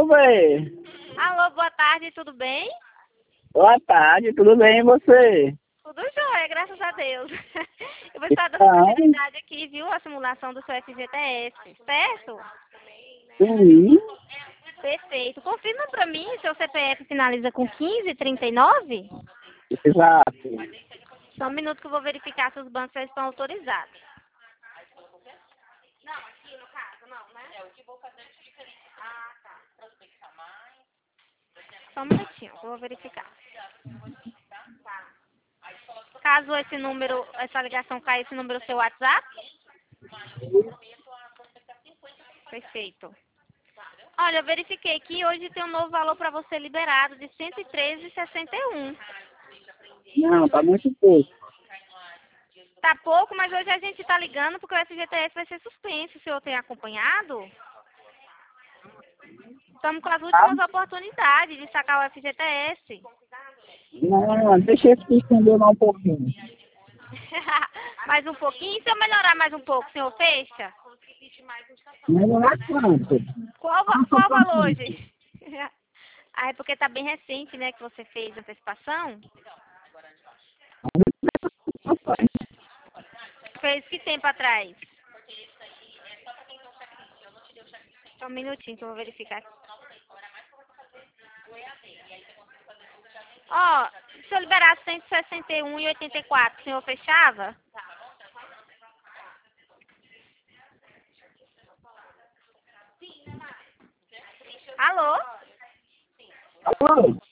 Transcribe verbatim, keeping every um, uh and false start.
Alô, Bê. Alô, boa tarde, tudo bem? Boa tarde, tudo bem e você? Tudo jóia, graças a Deus. Eu vou estar dando Então, continuidade aqui, viu, a simulação do seu F G T S, certo? sim, Perfeito. Confirma pra mim, seu C P F finaliza com quinze trinta e nove? exato. Só um minuto que eu vou verificar se os bancos já estão autorizados. Não, aqui no caso, não, né? É, o que vou fazer fica ali. Ah, tá. Só um minutinho, que eu vou verificar. Caso esse número, essa ligação caia, esse número é o seu WhatsApp? Perfeito. Olha, eu verifiquei que hoje tem um novo valor para você liberado de cento e treze reais e sessenta e um. Não, tá muito pouco. Tá pouco, mas hoje a gente está ligando porque o F G T S vai ser suspenso. O senhor tem acompanhado? Estamos com as Tá? últimas oportunidades de sacar o F G T S. Não, deixa eu te estender mais um pouquinho. Mais um pouquinho? Se eu melhorar mais um pouco, o senhor fecha? Mas não é quanto. Qual, va- qual valor hoje? Ah, é porque tá bem recente, né, que você fez a antecipação? Fez que tempo atrás? Só um minutinho que eu vou verificar aqui. Ó, se eu liberasse cento e sessenta e um e oitenta e quatro, o senhor fechava? Alô? Alô?